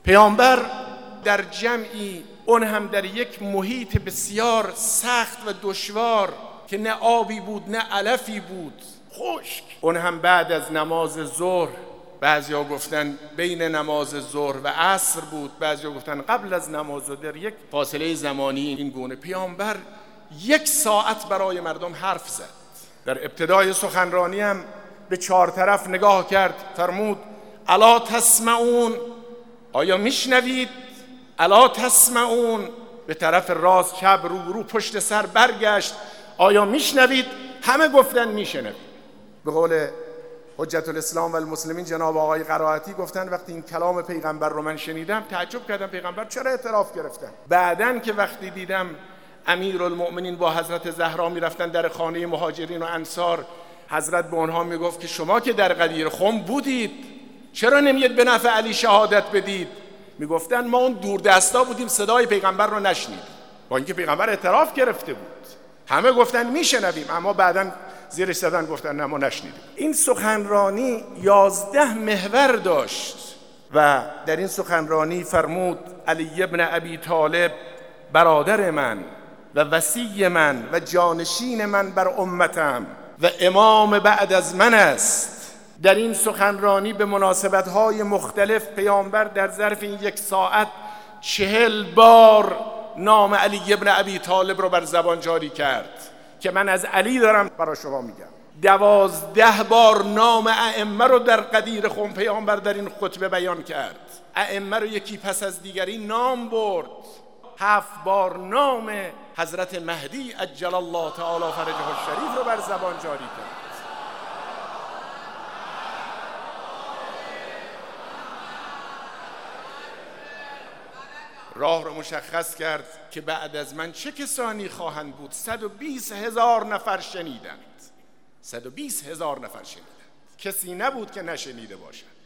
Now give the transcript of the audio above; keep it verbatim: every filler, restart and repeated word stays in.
پیامبر در جمعی، اون هم در یک محیط بسیار سخت و دشوار که نه آبی بود نه علفی بود، خشک، اون هم بعد از نماز ظهر، بعضیا گفتن بین نماز ظهر و عصر بود، بعضیا گفتن قبل از نماز ظهر، در یک فاصله زمانی این گونه پیامبر یک ساعت برای مردم حرف زد. در ابتدای سخنرانی هم به چهار طرف نگاه کرد، فرمود الا تسمعون، آیا میشنوید؟ الا تسمعون، به طرف راست چپ رو رو پشت سر برگشت، آیا میشنوید؟ همه گفتن میشنوید. به قول حجت الاسلام و المسلمین جناب آقای قرائتی گفتن وقتی این کلام پیغمبر رو من شنیدم تعجب کردم پیغمبر چرا اعتراف گرفتن. بعدن که وقتی دیدم امیرالمؤمنین با حضرت زهرا میرفتن در خانه مهاجرین و انصار، حضرت به اونها میگفت که شما که در غدیر خم بودید چرا نمیید به نفع علی شهادت بدید؟ میگفتن ما اون دور دستا بودیم صدای پیغمبر رو نشنیدیم، با اینکه پیغمبر اعتراف گرفته بود. همه گفتن میشنویم، اما بعدن زیرش زدن گفتن نه ما نشنیدیم. این سخنرانی یازده محور داشت و در این سخنرانی فرمود علی ابن ابی طالب برادر من و وصی من و جانشین من بر امتم و امام بعد از من است. در این سخنرانی به مناسبت‌های مختلف پیامبر در ظرف این یک ساعت چهل بار نام علی ابن ابی طالب رو بر زبان جاری کرد که من از علی دارم برای شما میگم. دوازده بار نام ائمه رو در غدیر خم پیامبر در این خطبه بیان کرد. ائمه رو یکی پس از دیگری نام برد. هفت بار نام حضرت مهدی عجل الله تعالی فرجه الشریف رو بر زبان جاری کرد. راه رو مشخص کرد که بعد از من چه کسانی خواهند بود. صد و بیست هزار نفر شنیدند. صد و بیست هزار نفر شنیدند. کسی نبود که نشنیده باشد.